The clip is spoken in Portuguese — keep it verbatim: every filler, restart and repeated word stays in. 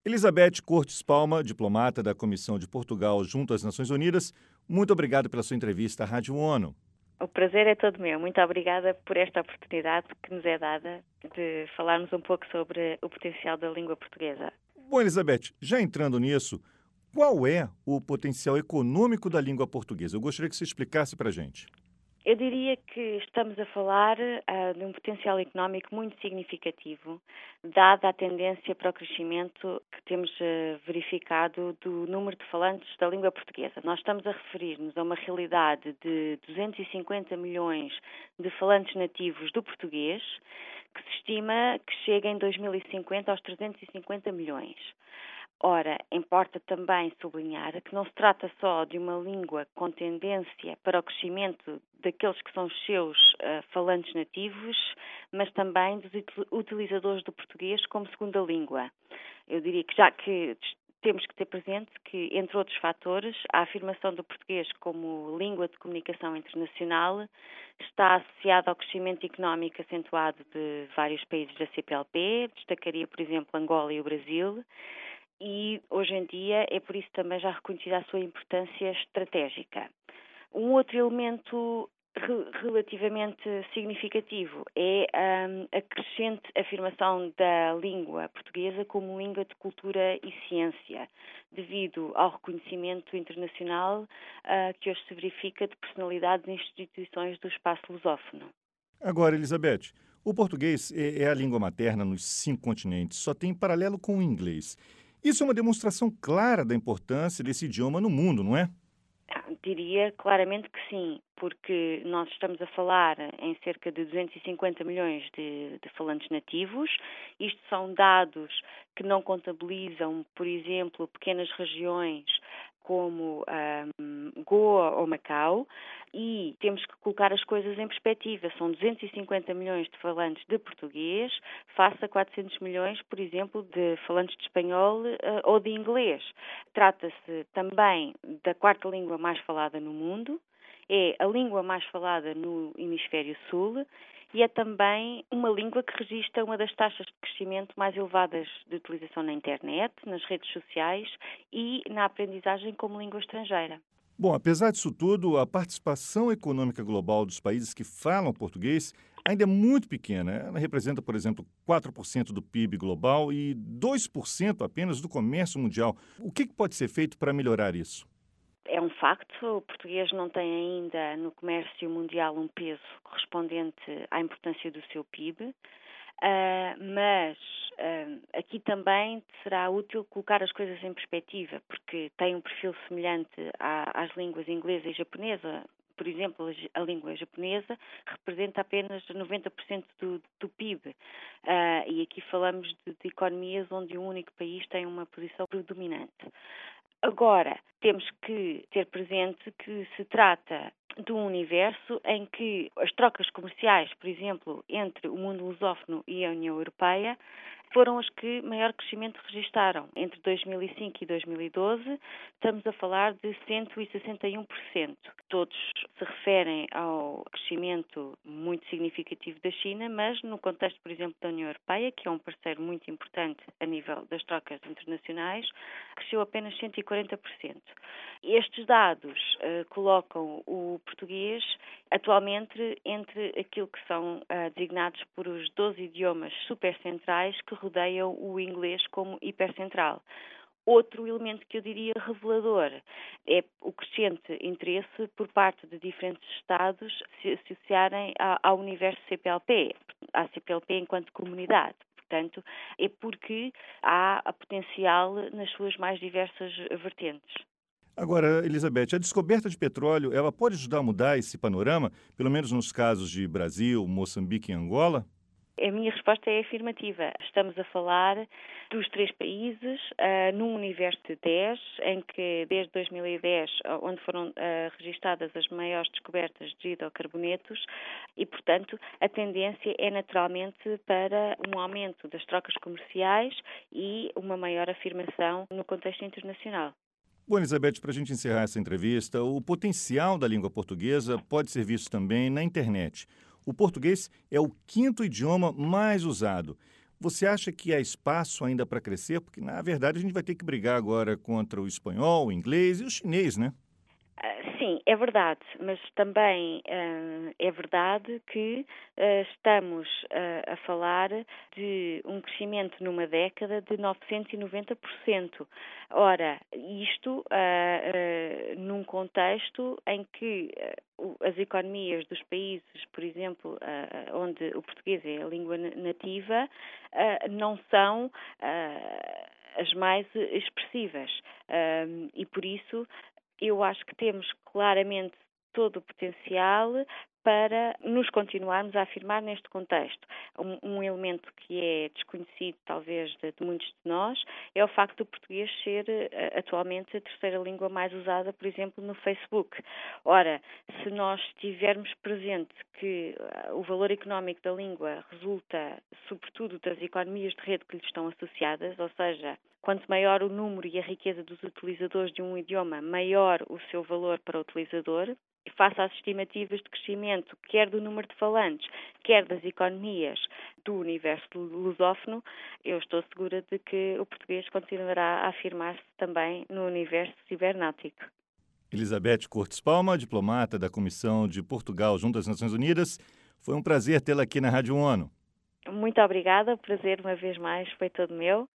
Elizabeth Cortes Palma, diplomata da Comissão de Portugal junto às Nações Unidas, muito obrigado pela sua entrevista à Rádio ONU. O prazer é todo meu. Muito obrigada por esta oportunidade que nos é dada de falarmos um pouco sobre o potencial da língua portuguesa. Bom, Elizabeth, já entrando nisso, qual é o potencial econômico da língua portuguesa? Eu gostaria que você explicasse para a gente. Eu diria que estamos a falar uh, de um potencial económico muito significativo, dada a tendência para o crescimento que temos uh, verificado do número de falantes da língua portuguesa. Nós estamos a referir-nos a uma realidade de duzentos e cinquenta milhões de falantes nativos do português, que se estima que chega em dois mil e cinquenta aos trezentos e cinquenta milhões. Ora, importa também sublinhar que não se trata só de uma língua com tendência para o crescimento daqueles que são os seus uh, falantes nativos, mas também dos utilizadores do português como segunda língua. Eu diria que já que temos que ter presente que, entre outros fatores, a afirmação do português como língua de comunicação internacional está associada ao crescimento económico acentuado de vários países da C P L P, destacaria, por exemplo, Angola e o Brasil. E, hoje em dia, é por isso também já reconhecida a sua importância estratégica. Um outro elemento re- relativamente significativo é um, a crescente afirmação da língua portuguesa como língua de cultura e ciência, devido ao reconhecimento internacional uh, que hoje se verifica de personalidades e instituições do espaço lusófono. Agora, Elizabeth, o português é, é a língua materna nos cinco continentes, só tem paralelo com o inglês. Isso é uma demonstração clara da importância desse idioma no mundo, não é? Diria claramente que sim, porque nós estamos a falar em cerca de duzentos e cinquenta milhões de, de falantes nativos. Isto são dados que não contabilizam, por exemplo, pequenas regiões como um, Goa ou Macau, e temos que colocar as coisas em perspectiva. São duzentos e cinquenta milhões de falantes de português face a quatrocentos milhões, por exemplo, de falantes de espanhol uh, ou de inglês. Trata-se também da quarta língua mais falada no mundo, é a língua mais falada no hemisfério sul e é também uma língua que registra uma das taxas de crescimento mais elevadas de utilização na internet, nas redes sociais e na aprendizagem como língua estrangeira. Bom, apesar disso tudo, a participação econômica global dos países que falam português ainda é muito pequena. Ela representa, por exemplo, quatro por cento do P I B global e dois por cento apenas do comércio mundial. O que pode ser feito para melhorar isso? É um facto, o português não tem ainda no comércio mundial um peso correspondente à importância do seu P I B, uh, mas uh, aqui também será útil colocar as coisas em perspectiva, porque tem um perfil semelhante à, às línguas inglesa e japonesa. Por exemplo, a língua japonesa representa apenas noventa por cento do, do P I B. Uh, e aqui falamos de, de economias onde um único país tem uma posição predominante. Agora, temos que ter presente que se trata de um universo em que as trocas comerciais, por exemplo, entre o mundo lusófono e a União Europeia, foram as que maior crescimento registaram. Entre dois mil e cinco e dois mil e doze, estamos a falar de cento e sessenta e um por cento. Todos se referem ao crescimento muito significativo da China, mas no contexto, por exemplo, da União Europeia, que é um parceiro muito importante a nível das trocas internacionais, cresceu apenas cento e quarenta por cento. Estes dados uh, colocam o português atualmente entre aquilo que são uh, designados por os doze idiomas supercentrais que rodeiam o inglês como hipercentral. Outro elemento que eu diria revelador é o crescente interesse por parte de diferentes Estados se associarem ao universo C P L P, à C P L P enquanto comunidade. Portanto, é porque há a potencial nas suas mais diversas vertentes. Agora, Elizabeth, a descoberta de petróleo, ela pode ajudar a mudar esse panorama, pelo menos nos casos de Brasil, Moçambique e Angola? A minha resposta é afirmativa. Estamos a falar dos três países, uh, num universo de dez, em que desde dois mil e dez, onde foram uh, registadas as maiores descobertas de hidrocarbonetos, e, portanto, a tendência é naturalmente para um aumento das trocas comerciais e uma maior afirmação no contexto internacional. Bom, Elizabeth, para a gente encerrar essa entrevista, o potencial da língua portuguesa pode ser visto também na internet. O português é o quinto idioma mais usado. Você acha que há espaço ainda para crescer? Porque, na verdade, a gente vai ter que brigar agora contra o espanhol, o inglês e o chinês, né? Ah, sim, é verdade, mas também ah, é verdade que ah, estamos ah, a falar de um crescimento numa década de novecentos e noventa por cento. Ora, isto ah, ah, num contexto em que ah, o- as economias dos países, por exemplo, ah, onde o português é a língua na- nativa, ah, não são ah, as mais expressivas. Ah, e por isso eu acho que temos claramente todo o potencial para nos continuarmos a afirmar neste contexto. Um, um elemento que é desconhecido, talvez, de, de muitos de nós, é o facto do português ser uh, atualmente a terceira língua mais usada, por exemplo, no Facebook. Ora, se nós tivermos presente que uh, o valor económico da língua resulta, sobretudo, das economias de rede que lhe estão associadas, ou seja, quanto maior o número e a riqueza dos utilizadores de um idioma, maior o seu valor para o utilizador. E face às estimativas de crescimento, quer do número de falantes, quer das economias do universo lusófono, eu estou segura de que o português continuará a afirmar-se também no universo cibernáutico. Elizabeth Cortes Palma, diplomata da Comissão de Portugal junto às Nações Unidas. Foi um prazer tê-la aqui na Rádio ONU. Muito obrigada, o prazer uma vez mais foi todo meu.